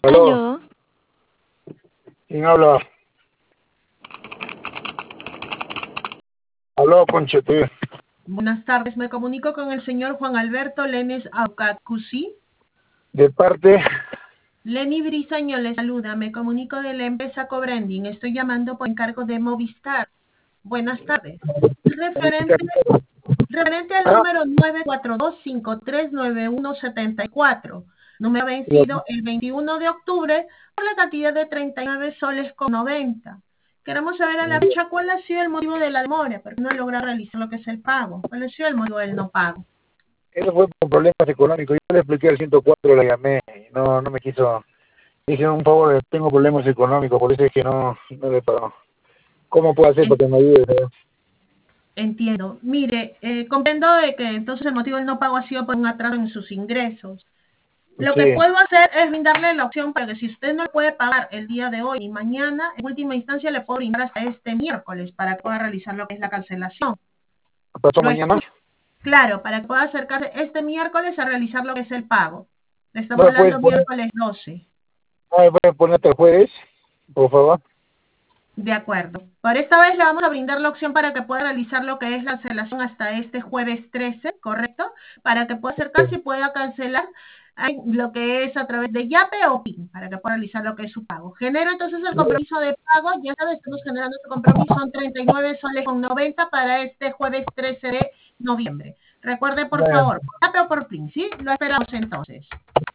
Aló, Aló, ¿quién habla? Aló, Conchete. Buenas tardes, me comunico con el señor Juan Alberto Lenes Aucacusi. De parte, Lenny Briseño le saluda, me comunico de la empresa Cobranding, estoy llamando por encargo de Movistar. Buenas tardes. Referente, referente al ah, número 942-539174, número vencido el 21 de octubre por la cantidad de 39 soles con 90. Queremos saber a la fecha cuál ha sido el motivo de la demora, porque no logra realizar lo que es el pago. ¿Cuál ha sido el motivo del no pago? eso fue por problemas económicos. Yo le expliqué al 104, le llamé y no me quiso. Dije, un favor, tengo problemas económicos, por eso es que no le pago. ¿Cómo puedo hacer para que me ayude, señor? Entiendo. Mire, comprendo de que entonces el motivo del no pago ha sido por un atraso en sus ingresos. Lo que Sí, puedo hacer es brindarle la opción para que si usted no puede pagar el día de hoy y mañana, en última instancia le puedo brindar hasta este miércoles para que pueda realizar lo que es la cancelación. pasó Lo mañana. escucho, claro, para que pueda acercarse este miércoles a realizar lo que es el pago. Le ¿No estamos me puedes hablando poner, miércoles 12. no me puedes poner hasta el jueves, por favor? De acuerdo. Por esta vez le vamos a brindar la opción para que pueda realizar lo que es la cancelación hasta este jueves 13, ¿correcto? Para que pueda acercarse y pueda cancelar lo que es a través de Yape o PIN, para que pueda realizar lo que es su pago. Genero entonces el compromiso de pago, ya sabes, estamos generando este compromiso, son 39 soles con 90 para este jueves 13 de noviembre. Recuerde, por Bueno, favor, por Yape o por PIN, ¿sí? Lo esperamos entonces.